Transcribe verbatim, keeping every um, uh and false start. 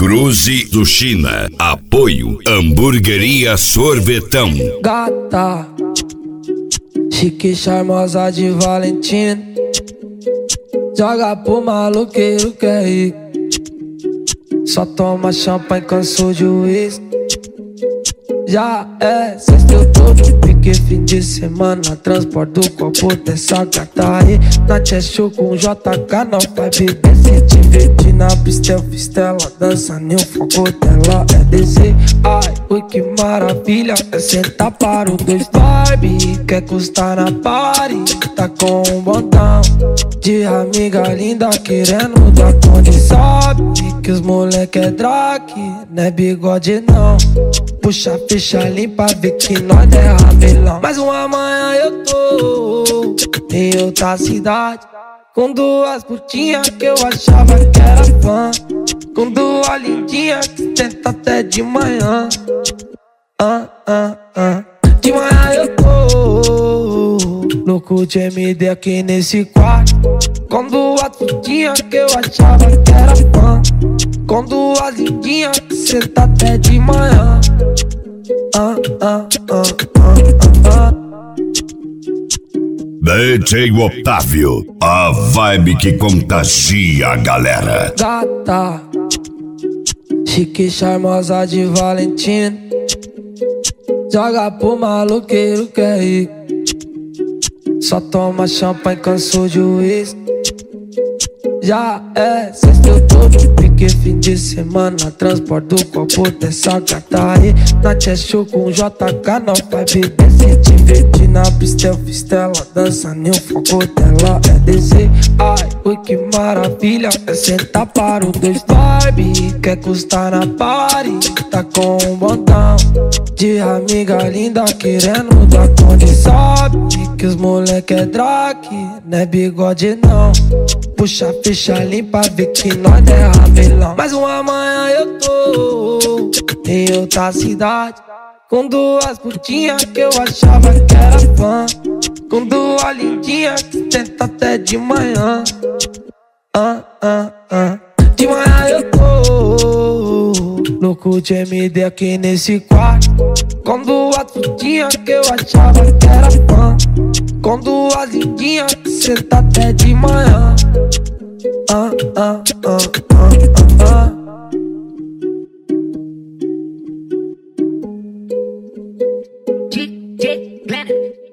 Cruze do China. Apoio Hamburgueria Sorvetão. Gata, chique charmosa de Valentina, joga pro maloqueiro que é rico. Só toma champanhe, cansou de uísque. Já é sexta, eu tô de pique, fim de semana. Transporto do copo dessa gata aí. Na Cheshire com J K, não vai beber. Se divertir na pista, eu fiz tela. Dança nem o foco dela é descer. Ai, ui, que maravilha. É sentar para o dois Barbie. Quer custar na party, tá com um botão de amiga linda querendo dar conta. Sabe que os moleque é drag, não é bigode não. Puxa a ficha limpa, vê que nós é ramelão. Mas uma manhã eu tô em outra cidade, com duas putinhas que eu achava que era fã, com duas lindinhas que tenta até de manhã. Ah, ah, ah. De manhã eu tô louco de M D aqui nesse quarto, com duas putinhas que eu achava que era fã, com duas lindinhas que senta até de manhã. Ah, ah, ah, ah, ah. D J Otávio, a vibe que contagia a galera. Gata, chique charmosa de Valentina, joga pro maloqueiro que é rico. Só toma champanhe, cansou de uísque. Já é sexta, eu tô de pique, fim de semana. Transporto do copo dessa gata aí. Na Cheshire com J K, não vai beber. Se divertir na pista, eu fiz tela. Dança nem o foco dela é descer. Ai, ui, que maravilha. É sentar para o dois Barbie. Quer custar na party, tá com um botão de amiga linda querendo dar conta. Sabe que os moleque é drag, não é bigode não. Puxa a ficha limpa, vê que nós é ramelão. Mas uma manhã eu tô em outra cidade, com duas putinhas que eu achava que era fã, com duas lindinhas que tenta até de manhã. Ah, ah, ah. De manhã eu tô louco de M D aqui nesse quarto, com duas putinhas que eu achava que era fã, com duas lindinhas que senta até de manhã. Ah, ah, ah, ah, ah. D J Planet.